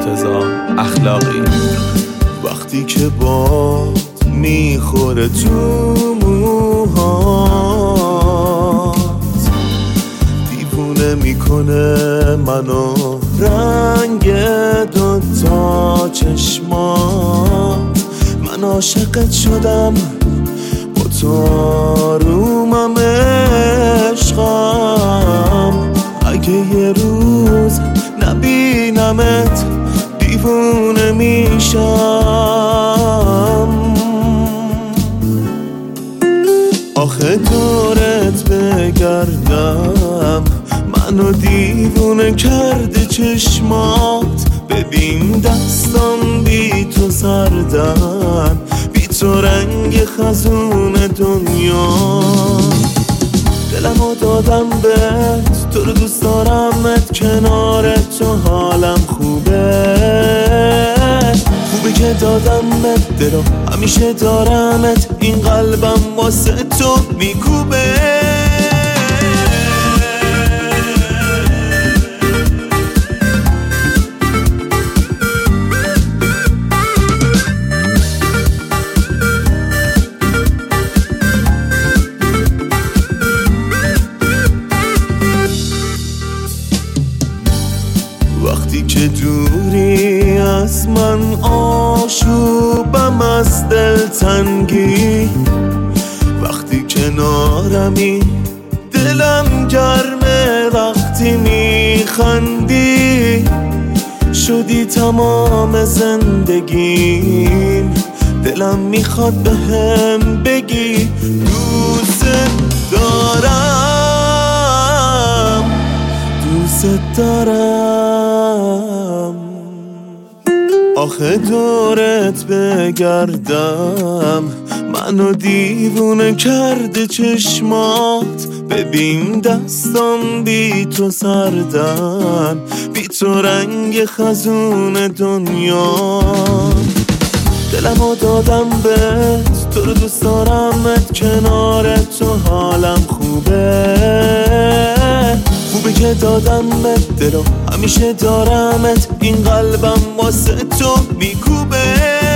مرتضی اخلاقی. وقتی که باد میخوره تو موهات، دیوونه میکنه منو رنگ دوتا چشمات. من عاشقت شدم، با تو آرومم عشقم. اگه یه روز نبینمت دیوونه میشم. آخه دورت بگردم، منو دیوونه کرده چشمات. ببین دستم بی تو سردن، بی تو رنگ خزون دنیا. دلمو دادم بهت، تو رو دوست دارمت، کنارت تو حالم خوبه. خوبه که دادم بهت دلو، همیشه دارمت، این قلبم واسه تو میکوبه. وقتی که دوری از من آشوبم از دلتنگی، وقتی کنارمی دلم گرمه، وقتی میخندی شدی تمام زندگیم. دلم میخواد بهم بگی دوست دارم، دوست دارم. آخه دورت بگردم، منو دیوونه کرده چشمات. ببین دستم بی تو سردن، بی تو رنگ خزون دنیا. دلمو دادم بهت، تو رو دوست دارمت، کنارت تو حالم خوبه. خوبه که دادم بهت دلو، همیشه دارمت، این قلبم واسه تو میکوبه.